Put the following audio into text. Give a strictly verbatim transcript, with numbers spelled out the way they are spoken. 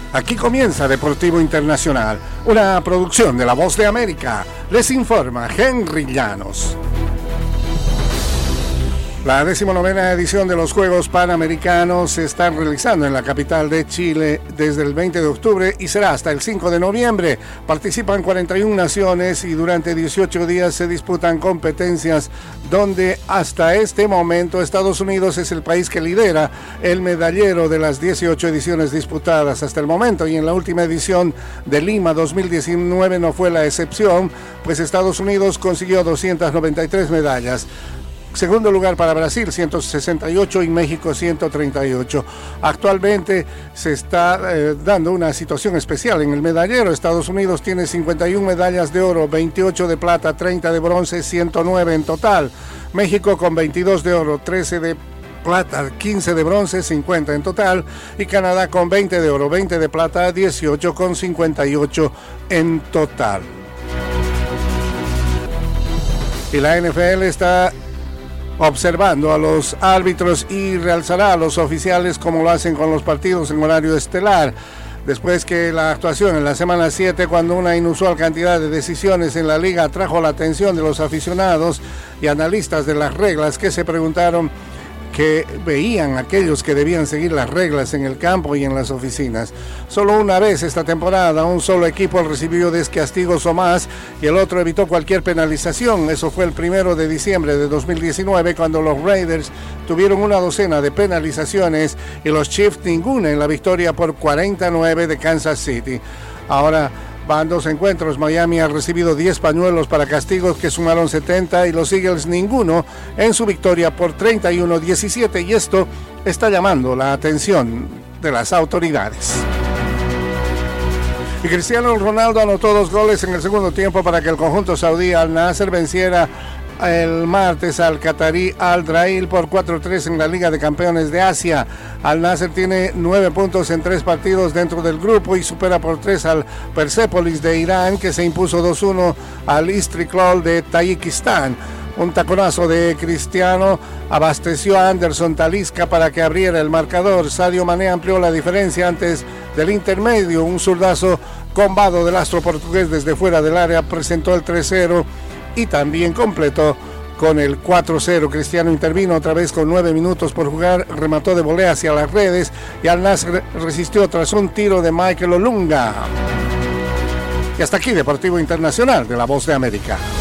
Aquí comienza Deportivo Internacional, una producción de La Voz de América. Les informa Henry Llanos. La decimonovena edición de los Juegos Panamericanos se está realizando en la capital de Chile desde el veinte de octubre y será hasta el cinco de noviembre. Participan cuarenta y una naciones y durante dieciocho días se disputan competencias donde hasta este momento Estados Unidos es el país que lidera el medallero de las dieciocho ediciones disputadas hasta el momento, y en la última edición de Lima dos mil diecinueve no fue la excepción, pues Estados Unidos consiguió doscientas noventa y tres medallas. Segundo lugar para Brasil, ciento sesenta y ocho, y México, ciento treinta y ocho. Actualmente se está eh, dando una situación especial en el medallero. Estados Unidos tiene cincuenta y una medallas de oro, veintiocho de plata, treinta de bronce, ciento nueve en total. México con veintidós de oro, trece de plata, quince de bronce, cincuenta en total. Y Canadá con veinte de oro, veinte de plata, dieciocho con cincuenta y ocho en total. Y la N F L está observando a los árbitros y realzará a los oficiales como lo hacen con los partidos en horario estelar. Después que la actuación en la semana siete, cuando una inusual cantidad de decisiones en la liga atrajo la atención de los aficionados y analistas de las reglas, que se preguntaron que veían aquellos que debían seguir las reglas en el campo y en las oficinas. Solo una vez esta temporada un solo equipo recibió diez castigos o más y el otro evitó cualquier penalización. Eso fue el primero de diciembre de dos mil diecinueve, cuando los Raiders tuvieron una docena de penalizaciones y los Chiefs ninguna en la victoria por cuarenta a nueve de Kansas City. Ahora van dos encuentros. Miami ha recibido diez pañuelos para castigos que sumaron setenta y los Eagles ninguno en su victoria por treinta y uno a diecisiete, y esto está llamando la atención de las autoridades. Y Cristiano Ronaldo anotó dos goles en el segundo tiempo para que el conjunto saudí Al Nassr venciera el martes al catarí Al Drail por cuatro a tres en la Liga de Campeones de Asia. Al Nassr tiene nueve puntos en tres partidos dentro del grupo y supera por tres al Persepolis de Irán, que se impuso dos a uno al Istiklal de Tayikistán. Un taconazo de Cristiano abasteció a Anderson Talisca para que abriera el marcador. Sadio Mané amplió la diferencia antes del intermedio. Un zurdazo combado del astro portugués desde fuera del área presentó el tres a cero y también completó con el cuatro a cero. Cristiano intervino otra vez con nueve minutos por jugar, remató de volea hacia las redes y Al Nassr resistió tras un tiro de Michael Olunga. Y hasta aquí Deportivo Internacional de La Voz de América.